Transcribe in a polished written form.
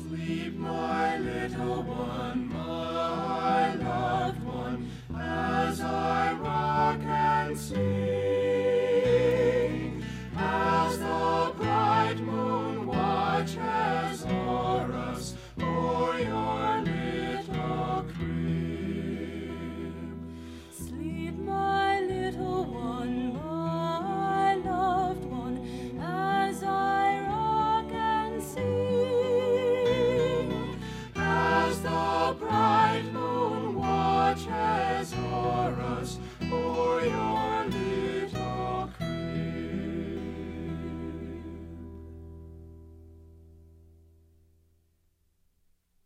Sleep, my little one, my loved one, as I rock and sing.